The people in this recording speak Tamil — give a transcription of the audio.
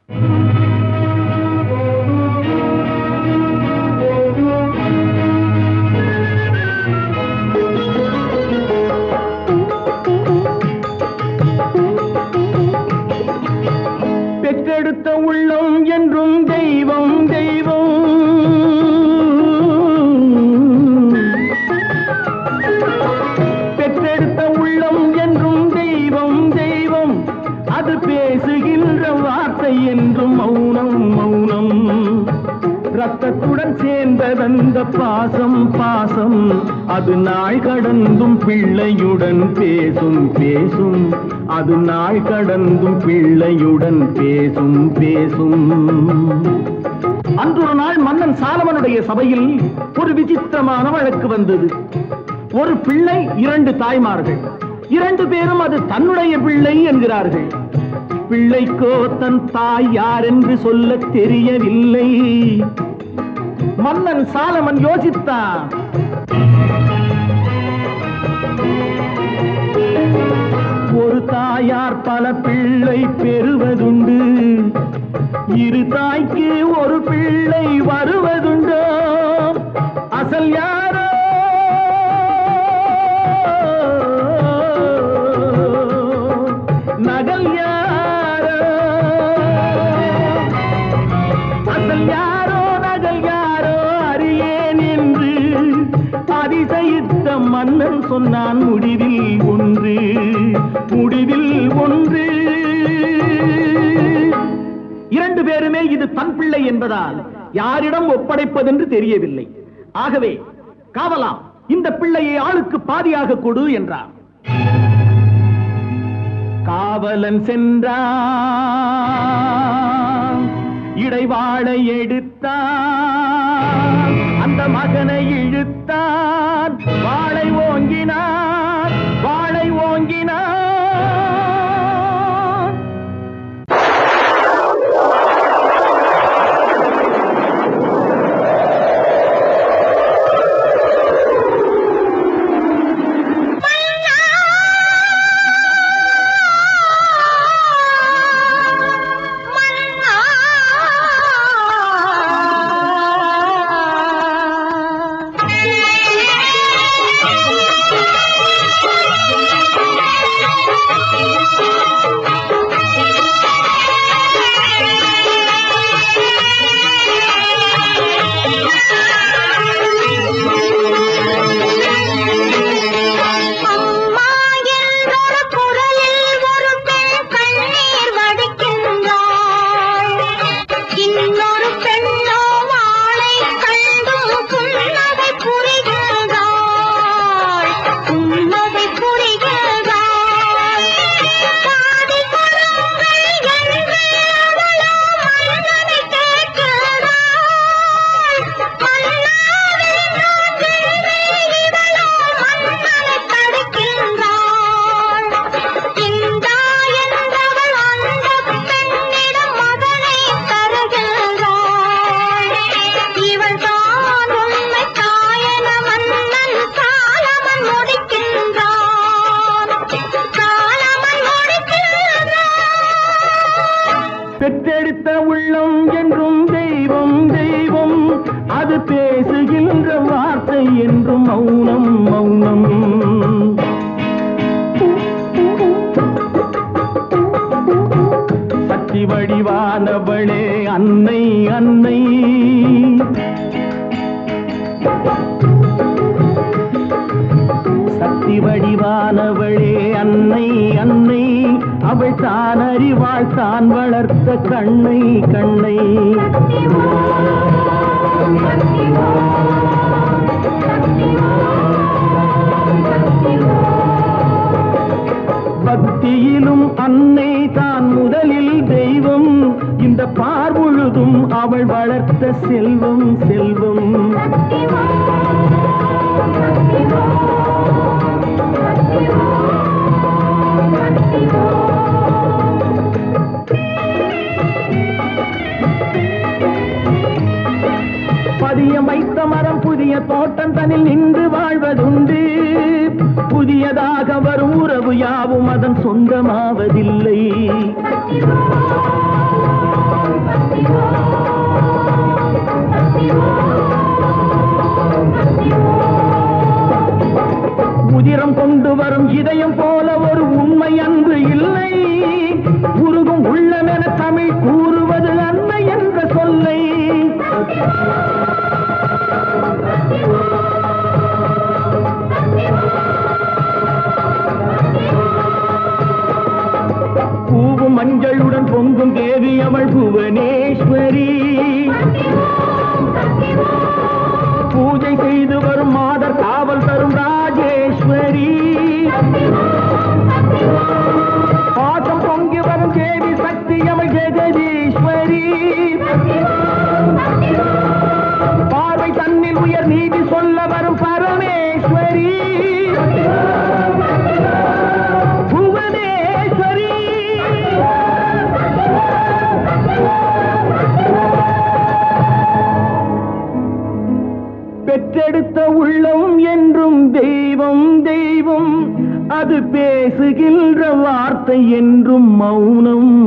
பெற்றெடுத்த உள்ளம் என்றும் தெய்வம் தெய்வம், பெற்றெடுத்த உள்ளம் என்றும் தெய்வம் தெய்வம், அது பேசுகின்ற வார்த்தை என்றும் மௌனம் மௌனம். ரத்தத்துடன் சேர்ந்ததந்த பாசம் பாசம், அது நாள் கடந்தும் பிள்ளையுடன் பேசும் பேசும், அது நாள் கடந்தும் பிள்ளையுடன் பேசும் பேசும். அன்றொரு நாள் மன்னன் சாலமனுடைய சபையில் ஒரு விசித்திரமான வழக்கு வந்தது. ஒரு பிள்ளை, 2 தாய்மார்கள், 2 பேரும் அது தன்னுடைய பிள்ளை என்கிறார்கள். பிள்ளைக்கோ தன் தாய் யார் என்று சொல்ல தெரியவில்லை. மன்னன் சாலமன் யோசித்தான். ஒரு தாயார் பல பிள்ளை பெறுவதுண்டு, 2 தாய்க்கு ஒரு பிள்ளை வருவதுண்டோ? அசல் யாரோ நகல் யாரோ? அசல் யாரோ நகல் யாரோ அறியேன் என்று அதிசயித்த மன்னன் சொன்னான் முடிவில் ஒன்று, முடிவில் ஒன்று. 2 பேருமே இது தன் பிள்ளை என்பதால் யாரிடம் ஒப்படைப்பதென்று தெரியவில்லை. ஆகவே காவலா, இந்த பிள்ளையை ஆளுக்கு பாதியாக கொடு என்றார். காவலன் சென்றான், இடைவாளை எடுத்தான், அந்த மகனை இழுத்தான், வாளை ஓங்கினான், வாளை ஓங்கினான். பெற்றெடுத்த உள்ளம் என்றும் தெய்வம் தெய்வம், அது பேசுகின்ற வார்த்தை என்றும் மௌனம் மௌனம். சக்தி வடிவானவளே அன்னை அன்னை, சக்தி வடிவானவளே அன்னை அன்னை, அவள் தான் அறிவாள் தான் வளர்த்த கண்ணை கண்ணை. பக்தியிலும் அன்னை தான் முதலில் தெய்வம், இந்த பார்முழுதும் அவள் வளர்த்த செல்வம் செல்வம். பதியம் வைத்த மரம் புதிய தோட்டம் தனில் நின்று வாழ்வதுண்டு, புதியதாக வரும் உறவு யாவும் அதன் சொந்தமாவதில்லை. வரும் இதயம் போல ஒரு உண்மை அன்பு இல்லை. உருகும் உள்ளமென தமிழ் கூறுவது அன்னை என்ற சொல்லை. பூவும் மஞ்சளுடன் பொங்கும் தேவி அவள் புவனேஸ்வரி. பூஜை செய்து வரும் மாதர் காவல் தரும் ராஜேஸ்வரி. பாசம் பொங்கி வரும் தேவி சக்தி அவள் ஜெகதீஸ்வரி. பார்வை தன்னில் உயர் நீதி சொல்ல வரும் பரமேஸ்வரி. புவனேஸ்வரி. பெற்றெடுத்த உள்ளம் என்றும் தெய்வம் தெய்வம், அது பேசுகின்ற வார்த்தை என்றும் மௌனம்